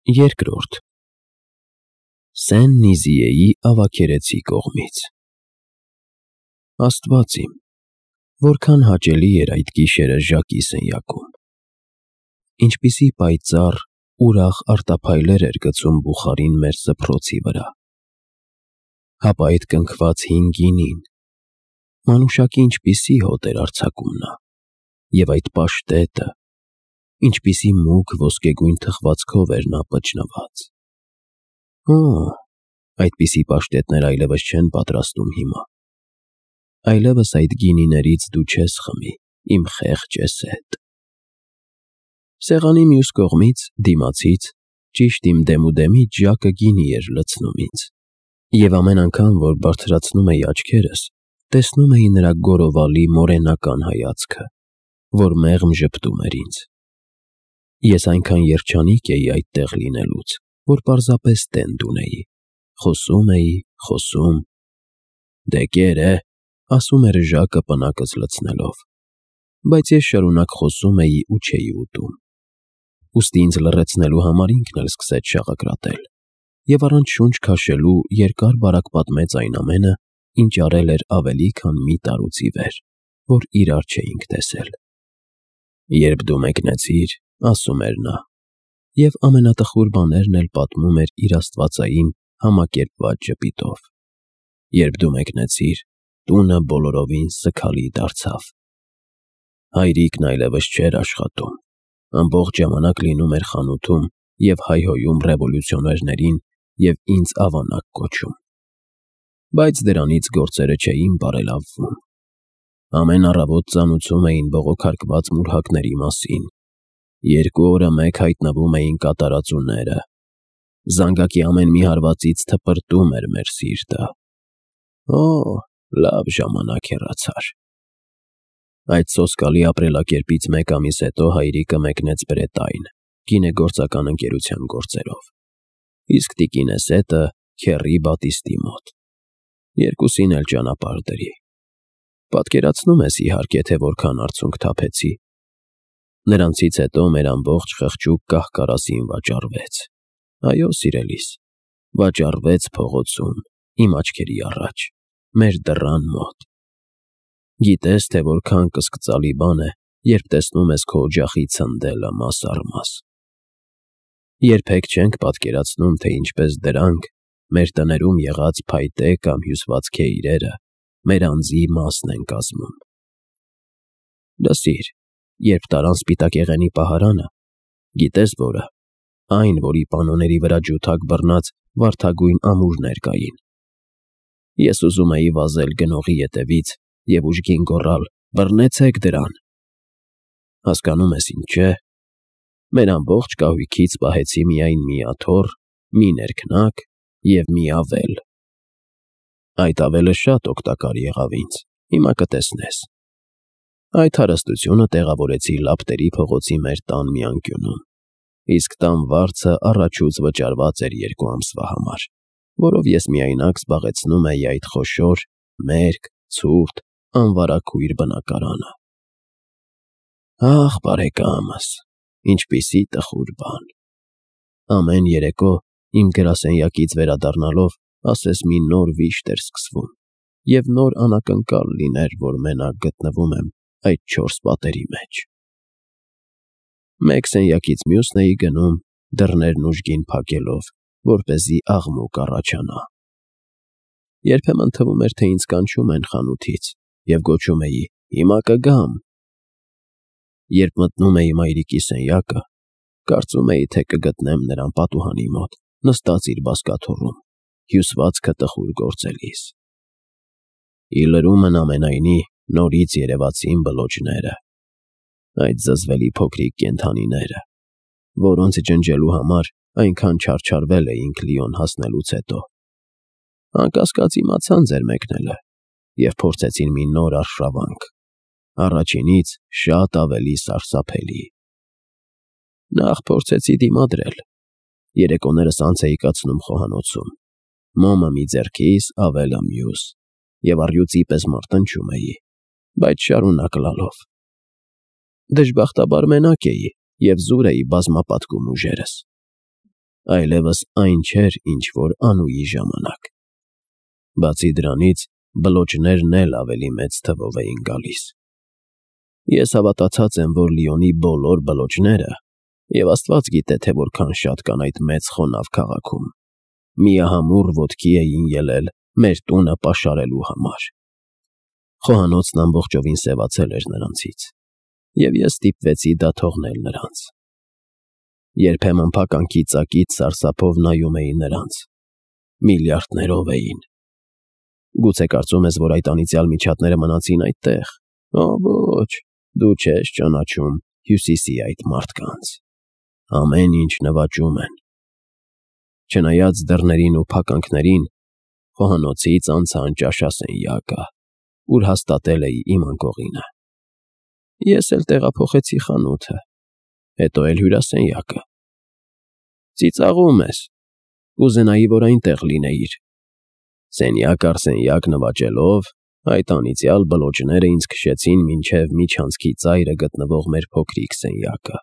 Երկրորդ Սեն Նիզիեի ավագերեցի կողմից Աստված իմ, որքան հաճելի էր այդ գիշերը Ժակի սենյակում, ինչպիսի պայծառ, ուրախ արտափայլեր էր գցում բուխարին մեր սփռոցի վրա, հապա այդ կնքված հին գինին, մանուշակի ինչպիսի հոտ էր արձակում նա, և այդ պաշտետը, ինչպիսի մուգ ոսկեգույն թխվածքով էր նա պճնված. այդպիսի պաշտետներ այլևս չեն պատրաստում հիմա, այլևս այդ գինիներից դու չես խմի, իմ խեղճ էսեդ։ Սեղանի մյուս կողմից, դիմացից, ճիշտ իմ դեմուդեմից Ժակը գինի էր լցնում ինձ, և ամեն անգամ, որ բարձրացնում էի աչքերս, տեսնում էի նրա գորովալի մորենական հայացքը, որ մեղմ ժպտում էր ինձ։ Ես այնքան երջանիկ էի այդտեղ լինելուց, որ պարզապես տենդ ունեի, խոսում, դե կեր է, ասում էր Ժակը պնակս լցնելով, բայց ես շարունակ խոսում էի ու չէի ուտում, ուստի ինձ լռեցնելու համար ինքն էլ սկսեց շաղակրատել, և առանց շունչ քաշելու երկար բարակ պատմեց այն ամենը, ինչ արել էր ավելի քան մի տարուց ի վեր, որ իրար չէինք տեսել։ Երբ դու մեկնեցիր, ասում էր նա, և ամենատխուր բաներն էլ պատմում էր իր աստվածային համակերպված ժպիտով, երբ դու մեկնեցիր, տունը բոլորովին սգալի դարձավ։ Հայրիկն այլևս չէր աշխատում, ամբողջ ժամանակ լինում էր խանութում և հայհոյում ռևոլյուցիոներներին և ինձ ավանակ կոչում, բայց դրանից գործերը չէին բարելավվում։ Ամեն առավոտ ծանուցում էին բողոքարկված մուրհակների մասին, 2 օրը մեկ հայտնվում էին կատարածուները, զանգակի ամեն մի հարվածից թպրտում էր մեր սիրտը։ Լավ ժամանակ հեռացար։ Այդ սոսկալի ապրելակերպից մեկ ամիս հետո հայրիկը մեկնեց Բրետայն, գինեգործական ընկերության գործերով, իսկ տիկին Էսետը քեռի Բատիստի մոտ, երկուսին էլ ճանապարհ դրի։ Պատկերացնում ես իհարկե, թե որքան արցունք թափեցի։ Նրանցից հետո մեր ամբողջ խղճուկ կահ-կարասին վաճառվեց, այո սիրելիս, վաճառվեց փողոցում, իմ աչքերի առաջ, մեր դռան մոտ։ Գիտես, թե որքան կսկծալի բան է, երբ տեսնում ես քո օջախի ցնդելը մաս առ մաս։ Երբեք չենք պատկերացնում, թե ինչպես դրանք, մեր տներում եղած փայտե կամ հյուսվածքե իրերը, մեր անձի մասն են կազմում։ Լսիր, երբ տարան սպիտակեղենի պահարանը, գիտես որը, այն, որի պանոների վրա ջութակ բռնած վարդագույն ամուրներ կային։ Ես ուզում էի վազել գնողի ետևից և ուժգին գոռալ. «Բռնեցեք դրան»։ Հասկանում ես ինչ, չէ՞։ Մեր ամբողջ կահույքից պահեցի միայն մի աթոռ, մի ներքնակ և մի ավել։ Այդ ավելը շատ օգտակար եղավ ինձ, հիմա կտեսնես։ Այդ հարստությունը տեղավորեցի Լապտերի փողոցի մեր տան մի անկյունում, իսկ տան վարձը առաջուց վճարված էր 2 ամսվա համար, որով ես միայնակ զբաղեցնում էի այդ խոշոր, մերկ, ցուրտ, անվարագույր բնակարանը։ Ահ, բարեկամս, ինչպիսի տխուր բան։ Ամեն երեկո իմ գրասենյակից վերադառնալով ասես մի նոր վիշտ էր սկսվում, և նոր անակնկալ լիներ, որ մենակ գտնվում եմ այդ 4 պատերի մեջ։ Մեկ սենյակից մյուսն էի գնում, դռներն ուժգին փակելով, որպեսզի աղմուկ առաջանա։ Երբեմն թվում էր, թե ինձ կանչում են խանութից, և գոչում էի. «Հիմա կգամ»։ Երբ մտնում էի մայրիկի սենյակը, կարծում էի, թե կգտնեմ նրան պատուհանի մոտ, նստած իր բազկաթոռում, հյուսվածքը տխուր գործելիս։ Ի լրումն ամենայնի նորից երևացին բլոճները, այդ զզվելի փոքրիկ կենդանիները, որոնց ջնջելու համար այնքան չարչարվել էինք Լիոն հասնելուց հետո։ Անկասկած իմացան ձեր մեկնելը և փորձեցին մի նոր արշավանք, առաջինից շատ ավելի սարսափելի։ Նախ փորձեցի դիմադրել, երեկոներս անց էի կացնում խոհանոցում, մոմը մի ձեռքիս, ավելը մյուս, և առյուծի պես մարտնչում էի, բայց շարունակ լալով։ Դժբախտաբար մենակ էի և զուր էի բազմապատկում ուժերս։ այլևս այն չէր, ինչ որ Անուի ժամանակ։ Բացի դրանից, բլոճներն էլ ավելի մեծ թվով էին գալիս։ Ես հավատացած եմ, որ Լիոնի բոլոր բլոճները, և Աստված գիտե, թե որքան շատ կան այդ մեծ խոնավ քաղաքում, միահամուռ ոտքի էին ելել մեր տունը պաշարելու համար։ Խոհանոցն ամբողջովին սևացել էր նրանցից, և ես ստիպվեցի դա թողնել նրանց։ Երբեմն փականքի ծակից սարսափով նայում էի նրանց։ Միլիարդներով էին։ Գուցե կարծում ես, որ այդ անիծյալ միջատները մնացին այդտեղ։ Օ ոչ, դու չես ճանաչում Հյուսիսի այդ մարդկանց։ Ամեն ինչ նվաճում են։ Չնայած դռներին ու փականքներին, խոհանոցից անցան ճաշասենյակը, ուր հաստատել էի իմ անկողինը։ Ես էլ տեղափոխեցի խանութը, հետո էլ հյուրասենյակը։ Ծիծաղում ես, կուզենայի, որ այնտեղ լինեիր։ Սենյակ առ սենյակ նվաճելով, այդ անիծյալ բլոճները ինձ քշեցին մինչև միջանցքի ծայրը գտնվող մեր փոքրիկ սենյակը։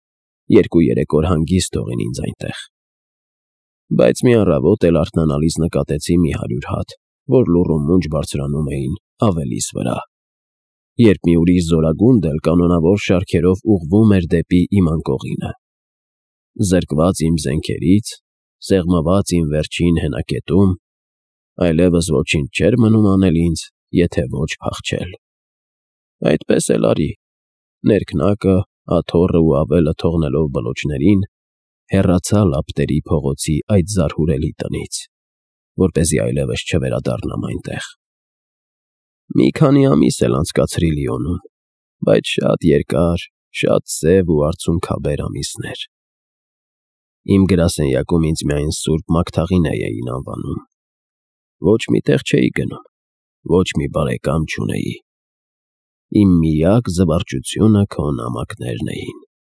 2-3 օր հանգիստ թողին ինձ այնտեղ։ Բայց մի առավոտ էլ արթնանալիս նկատեցի մի 100 հատ, որ լուռ ու մունջ բարձրանում էին ավելիս վրա, երբ մի ուրիշ զորագունդ էլ կանոնավոր շարքերով ուղղվում էր դեպի իմ անկողինը։ Զրկված իմ զենքերից, սեղմված իմ վերջին հենակետում, այլևս ոչինչ չէր մնում անել ինձ, եթե ոչ փախչել։ Այդպես էլ արի, ներքնակը, աթոռը ու ավելը թողնելով բլոճներին, հեռացա լապտերի փողոցի այդ զարհուրելի տնից, որպեսզի այլևս չվերադառնամ այնտեղ։ Մի քանի ամիս էլ անցկացրի Լիոնում, բայց շատ երկար, շատ սև ու արցունքաբեր ամիսներ։ Իմ գրասենյակում ինձ միայն Սուրբ Մագդաղինե էին անվանում։ Ոչ մի տեղ չէի գնում, ոչ մի բարեկամ չունեի։ Իմ միակ զվարճությունը քո նամակներն էին։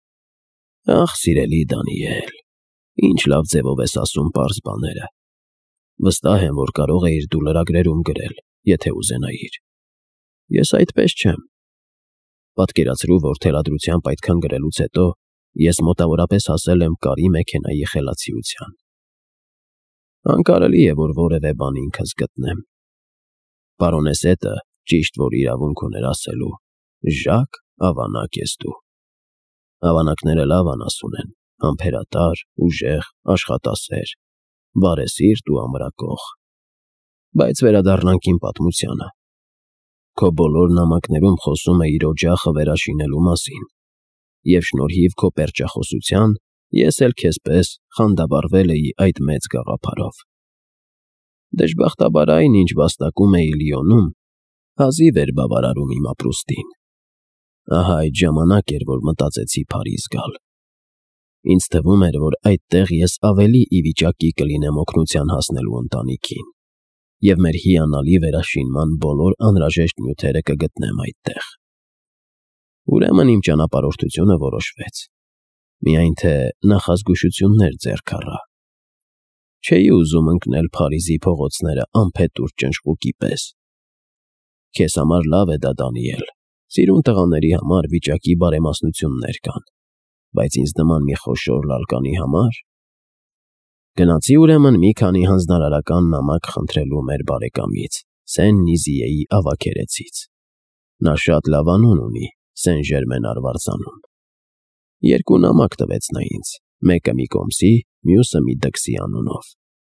Ախ, սիրելի Դանիել, ինչ լավ ձևով ես ասում պարզ բաները։ Վստահ եմ, որ կարող էիր դու լրագրերում գրել, եթե ուզենայիր։ Ես այդպես չեմ։ Պատկերացրու, որ թելադրությամբ այդքան գրելուց հետո ես մոտավորապես հասել եմ կարի մեքենայի խելացիության։ Անկարելի է, որ որևէ բան ինքս գտնեմ։ Պարոնեսետը, ճիշտ որ իրավունք ուներ ասելու, Ժակ ավանակ ես դու։ Ավանակները լավ անաս ունեն, համբերատար, ուժեղ, աշխատասեր, բարեսիրտ ու ամրակող։ Բայց վերադառնանք իմ պատմությանը։ Քո բոլոր նամակներում խոսում է իր օջախը վերաշինելու մասին, և շնորհիվ քո պերճախոսության ես էլ քեզպես խանդավառվել էի այդ մեծ գաղափարով։ Դժբախտաբար այն, ինչ վաստակում էի Լիոնում, հազիվ էր բավարարում իմ ապրուստին։ Ահա այդ ժամանակ էր, որ մտածեցի Փարիզ գալ։ Ինձ թվում էր, որ այդտեղ ես ավելի ի վիճակի կլինեմ օգնության հասնելու ընտանիքին, և մեր հիանալի վերաշինման բոլոր անհրաժեշտ նյութերը կգտնեմ այդտեղ։ Ուրեմն իմ ճանապարհորդությունը որոշվեց, միայն թե նախազգուշություններ ձեռք առա։ Չէի ուզում ընկնել Փարիզի փողոցները անփետուր ճնճղուկի պես։ Քեզ համար լավ է դա, Դանիել, սիրուն տղաների համար վիճակի բարեմասնություններ կան, բայց ինձ նման մի խոշոր լալկանի համար… Գնացի ուրեմն մի քանի հանձնարարական նամակ խնդրելու մեր բարեկամից, Սեն Նիզիեի ավագերեցից։ Նա շատ լավ անուն ունի Սեն Ժերմեն արվարձանում։ 2 նամակ տվեց նա ինձ, մեկը մի կոմսի, մյուսը մի դքսի անունով։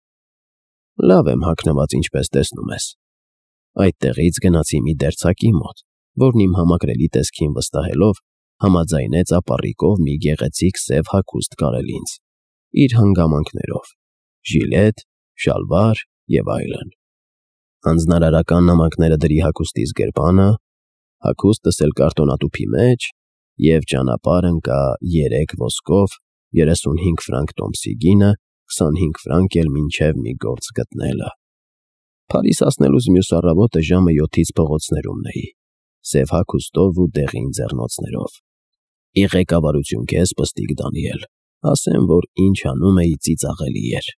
Լավ եմ հագնված, ինչպես տեսնում ես։ Այդտեղից գնացի մի դերձակի մոտ, որն իմ համակրելի տեսքին վստահելով, համաձայնեց ապառիկով մի գեղեցիկ սև հագուստ կարել ինձ, իր հանգամանքներով՝ ժիլետ, շալվար և այլն։ Հանձնարարական նամակները դրի հագուստիս գրպանը, հագուստս էլ կարտոնատուփի մեջ, և ճանապարհ ընկա 3 ոսկով, 35 ֆրանկ տոմսի գինը, 25 ֆրանկ էլ մինչև մի գործ գտնելը։ Փարիզ հասնելուց մյուս առավոտը ժամը 7-ից փողոցներումն էի, սև հագուստով ու դեղին ձեռնոցներով։ Ի ղեկավարություն քեզ, պստիկ Դանիել, ասեմ, որ ինչ անում էի ծիծաղելի էր։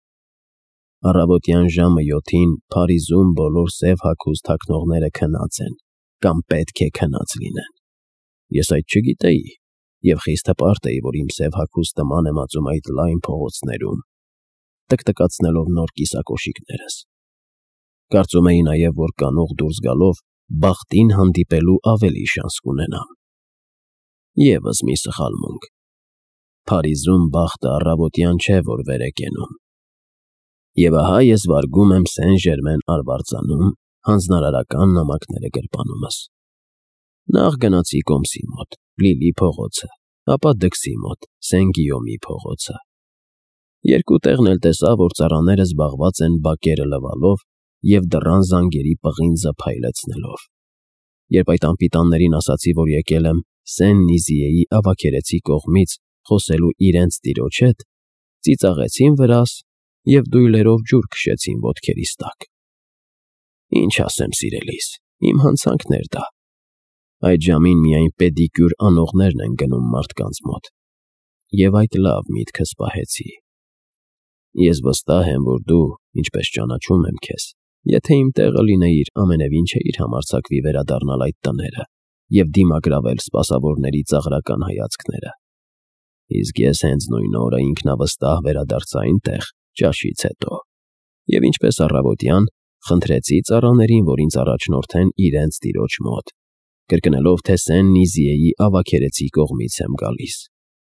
Առավոտյան ժամը 7-ին Փարիզում բոլոր սև հագուստ հագնողները քնած են կամ պետք է քնած լինեն։ Ես այդ չգիտեի և խիստ հպարտ էի, որ իմ սև հագուստը մանեմածում այդ լայն փողոցներում, տկտկացնելով նոր կիսակոշիկներս։ Կարծում էի նաև, որ կանուղ դուրս գալով բախտին հանդիպելու ավելի շանս կունենամ։ Եվս մի սխալմունք։ Փարիզում բախտը առավոտյան չէ, որ վեր է կենում։ Եվ ահա ես վարգում եմ Սեն-Ժերմեն արվարձանում հանձնարարական նամակները գրպանումս։ Նախ գնացի Կոմսի մոտ, Լիլի փողոցը, ապա Դքսի մոտ, Սեն-Գիոմի փողոցը։ Երկու տեղն էլ տեսա, որ ծառաները զբաղված են բակերը լվալով և դռան զանգերի պղինձը փայլեցնելով։ Երբ այդ անպիտաններին ասացի, որ եկել եմ Սեն-Նիզիեի ավագերեցի կողմից խոսելու իրենց տիրոջ հետ, ծիծաղեցին վրաս և դույլերով ջուր քշեցին ոտքերիս տակ։ Ինչ ասեմ, սիրելիս, իմ հանցանքն էր դա։ Այդ ժամին միայն պեդիկյուր անողներն են գնում մարդկանց մոտ։ Եվ այդ լավ միտքս պահեցի։ Ես վստահ եմ, որ դու, ինչպես ճանաչում եմ քեզ, եթե իմ տեղը լինեիր, ամենևին չէիր համարձակվի վերադառնալ այդ տները և դիմագրավել սպասավորների ծաղրական հայացքները։ Իսկ ես հենց նույն օրը ինքնավստահ վերադարձա այնտեղ ճաշից հետո, և ինչպես առավոտյան խնդրեցի ծառաներին, որ ինձ առաջնորդեն իրենց տիրոջ մոտ, կրկնելով, թե Սեն-Նիզիեի ավագերեցի կողմից եմ գալիս։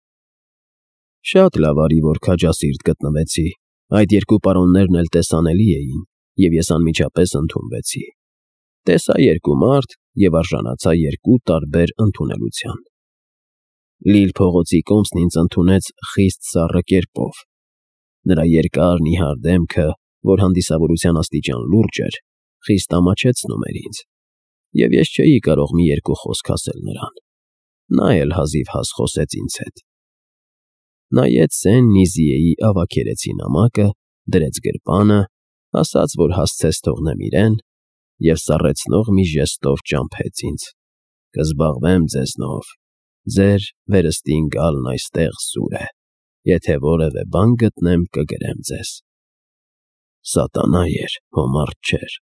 Շատ լավ արի, որ քաջասիրտ գտնվեցի, այդ երկու պարոններն էլ տեսանելի էին, և ես անմիջապես ընդունվեցի։ Տեսա երկու մարդ և արժանացա երկու տարբեր ընդունելության։ Լիլ փողոցի կոմսն ինձ ընդունեց խիստ սառը կերպով։ Նրա երկար նիհար դեմքը, որ հանդիսավորության աստիճան լուրջ էր, խիստ ամաչեցնում էր ինձ, և ես չէի կարող մի երկու խոսք ասել նրան։ Նա էլ հազիվհազ խոսեց ինձ հետ։ Նայեց Սեն-Նիզիեի ավագերեցի նամակը, դրեց գրպանը, ասաց, որ հասցես թողնեմ իրեն, և սառեցնող մի ժեստով ճամփեց ինձ։ Կզբաղվեմ ձեզնով, ձեր վերստին գալն այստեղ սուր է, եթե որևէ բան գտնեմ, կգրեմ ձեզ։ Սատանա էր, հո մարդ չէր։